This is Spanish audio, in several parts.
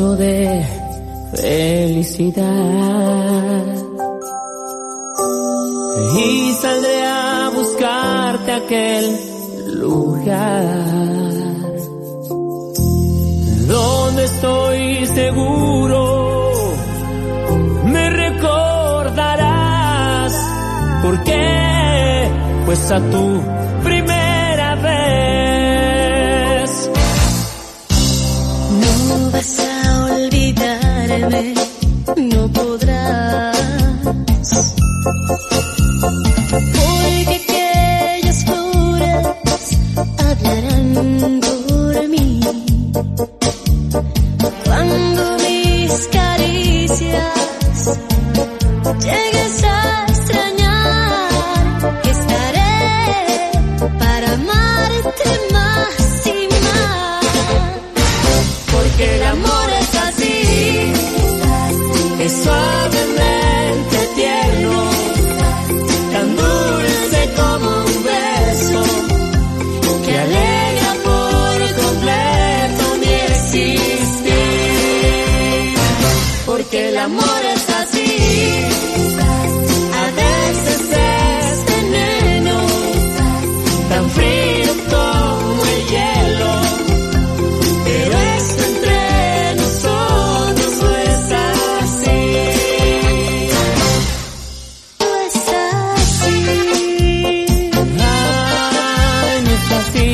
beso de felicidad y saldré a buscarte a aquel lugar donde estoy seguro me recordarás. ¿Por qué? Pues a tu primera vez. No vas a olvidarme, no podrás, porque aquellas flores hablarán por mí. Cuando mis caricias llegues a extrañar, estaré para amarte más y más. Porque el amor es así, es suavemente tierno, tan dulce como un beso, que alegra por completo mi existir. Porque el amor es así, a veces es veneno, tan frío como el hielo, pero esto entre nosotros no es así. No es así. Ay, no es así.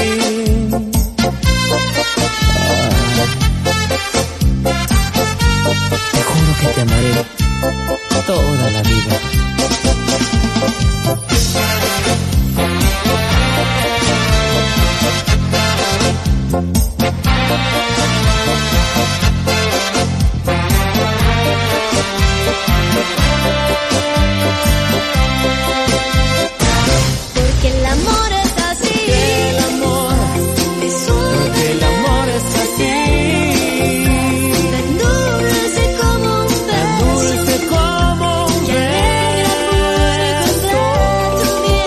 Te juro que te amaré toda la vida. Porque el amor es así, El amor, es porque el amor es así, tan dulce como un tan beso, dulce como un que alegra por completo mi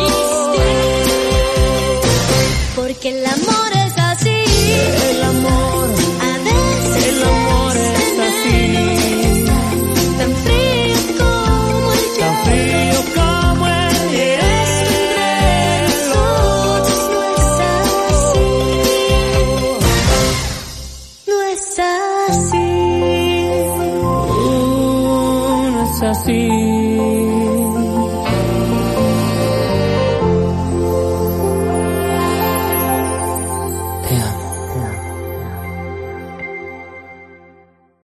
existir. Porque el amor es así, El amor, a veces el amor es así, tan frío como el tan hielo. frío como el No es así. no es así.